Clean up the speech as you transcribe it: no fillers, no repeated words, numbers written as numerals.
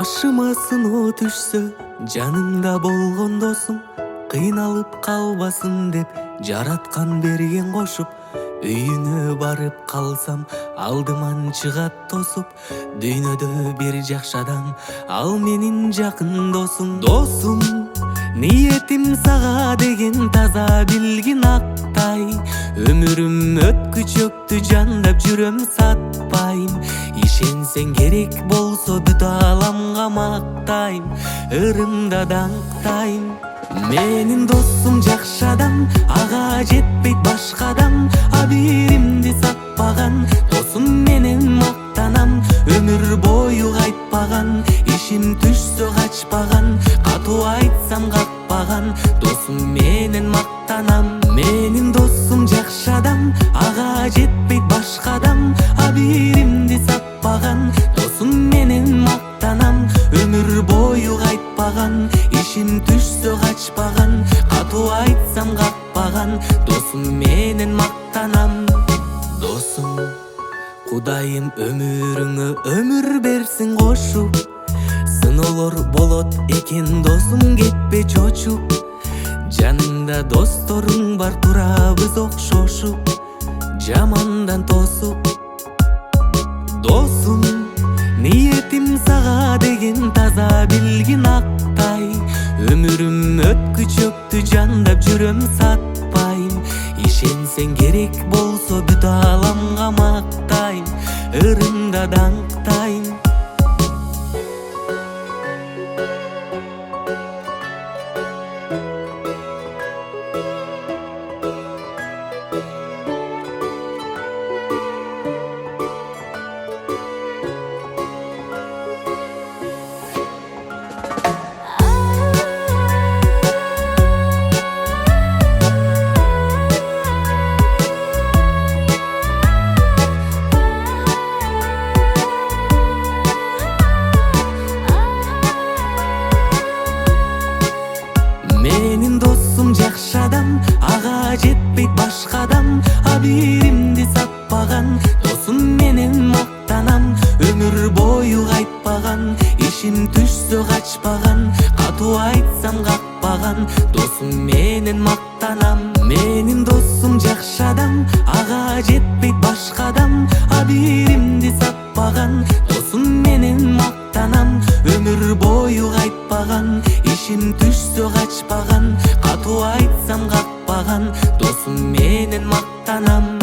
Башыма сыноо түшсө, жанымда болгон досум кыйналып калбасын деп жараткан берген кошуп, үйүнө барып калсам алдыман чыгат тосуп. Дүйнөдө бир жакшы адам, ал менин жакын досум. Досум, ниетим сага деген таза билгин актай. Өмүрүм өткүчөктү жандап жүрөм сатпайм. Ишенсең керек болсо бүт ааламга мактайм, ырымда даңктайм. Менин досум жакшы адам, ага жетпейт башка адам. Абийиримди сатпаган, досум менен мактанам. Өмүр бою кайтпаган, ишим түшсө качпаган. Катуу айтсам какпаган, досум менен мактанам. Менин досум жакшы адам, ага жетпейт башка адам. Абийиримди сатпаган, досум менен мактанам. Өмүр бою кайтпаган, ишим түшсө качпаган. Катуу айтсам какпаган, досум менен мактанам. Досум, Кудайым өмүрүңө өмүр берсин кошуп. Сыноолор болот экен досум, кетпе чочуп. Жаныңда досторуң бар, турабыз окшошуп, жамандан тосуп. Досум, ниетим сага деген таза билгин актай. Өмүрүм өткүчөктү жандап жүрөм сатпайм. Ишенсең керек болсо бүт ааламга мактайм, ырымда даңктайм. Менин досум жакшы адам, ага жетпейт башка адам. Абийиримди сатпаган, досум менен мактанам. Өмүр бою кайтпаган, ишим түшсө качпаган. Катуу айтсам какпаган, досум менен мактанам. Менин досум жакшы адам, ага жетпейт башка адам. Абийиримди сатпаган, досум менен мактанам. Өмүр бою кайтпаган, ишим түшсө качпаган. Катуу айтсам какпаган, досум менен мактанам.